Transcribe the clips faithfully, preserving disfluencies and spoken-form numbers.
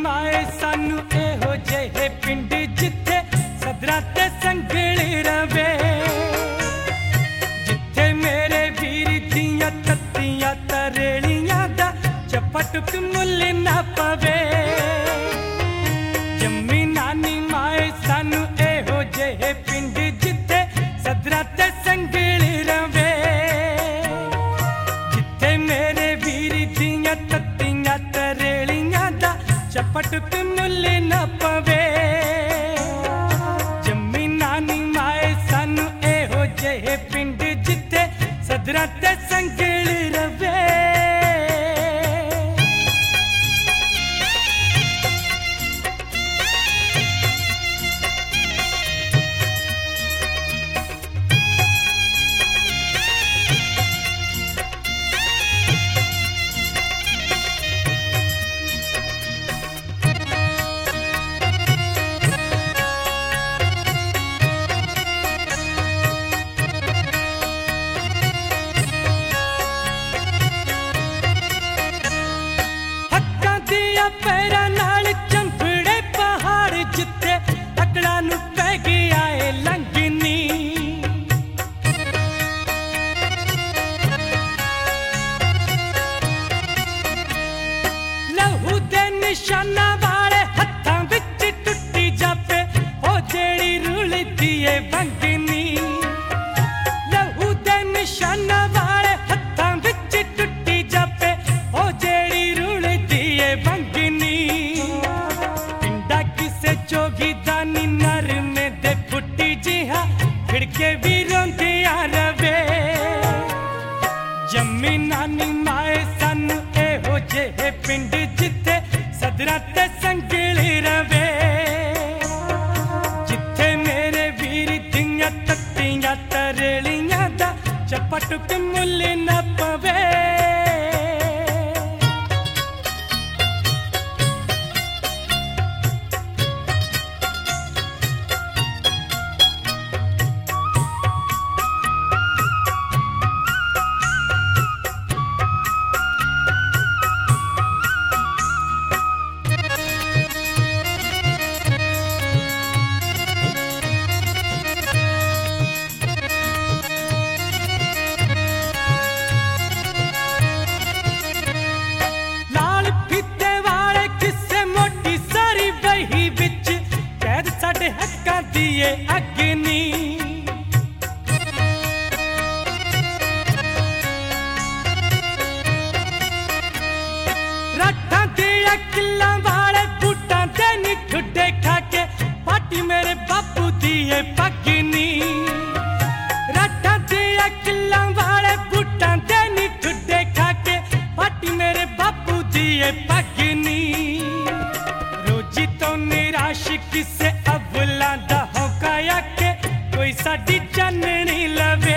माए सानू एहो जेहे पिंड जिथे सदरा ते संगली रवे, जिथे मेरे वीर दियां तत्तियां तरेलियां दा चपटुक मुल ना पवे। जम्मी नानी माए सानू एहो जेहे पिंड जिथे सदरा ते संगली रवे, जिथे मेरे वीर दियां तत्तियां तरेलियां दा चपटुक मुल न पवे। जम्मी नानी माए सानू एहो जेहे पिंड जिथे सदरा ते संगली रवे। पैरा नाल चंफड़े पहाड़ जिथे अकड़ा नू पै गया ए लंघनी, लहू दे निशाना वाले हत्थां विच टुटी जापे ओ जेड़ी रुलदी ए बंगनी। लहू दे निशाना वाले हत्थां विच टुटी जापे ओ जेड़ी रुलदी ए बंगनी। पिंडा किसे जोगी दानी नरमे दे फुटी जिहा खिड़के भी रोंदिया रवे। जम्मी नानी माए सानू एहो जेहे पिंड जिथे सदरा ते संगली रवे, जिथे मेरे वीर दियां तत्तियां तरेलियां दा चपटुक मुल न पवे। हक्कां दी अग्नि राठां दियां किल्लां वाले बूटां दे नी ठुड्डे खाके पाटी मेरे बापू दी पगनी। राठां दियां किल्लां वाले बूटां दे नी ठुड्डे खाके पाटी मेरे बापू दी पगनी। रोजी तो निराश किसे अबला दा होकाया के कोई साडी चाननी लवे।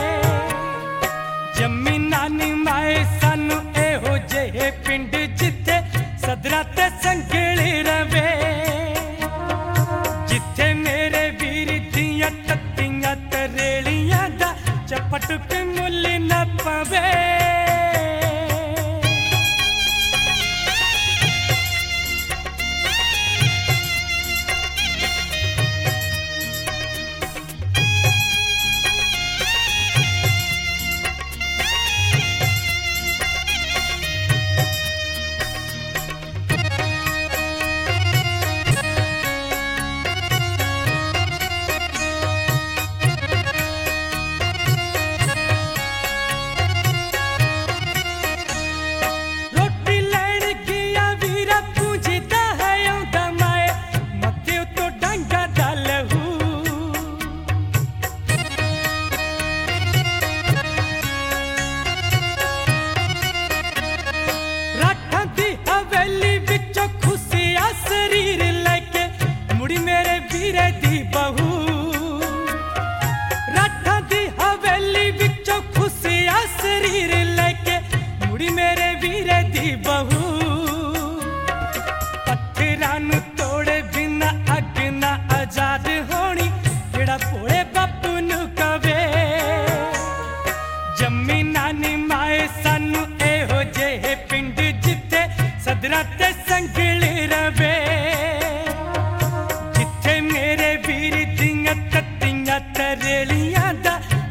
जम्मी नानी माए सानू एहो जेहे पिंड जिथे सदरा ते संगली रवे, जिथे मेरे वीर दियां तत्तियां तरेलियां दा चपटुक मुल न पवे।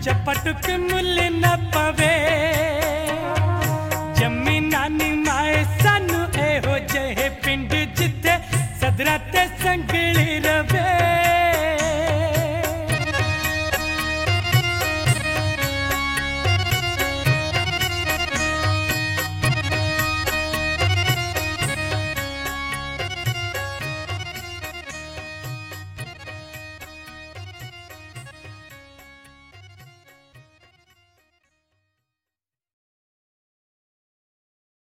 चपटुक मुल न पवे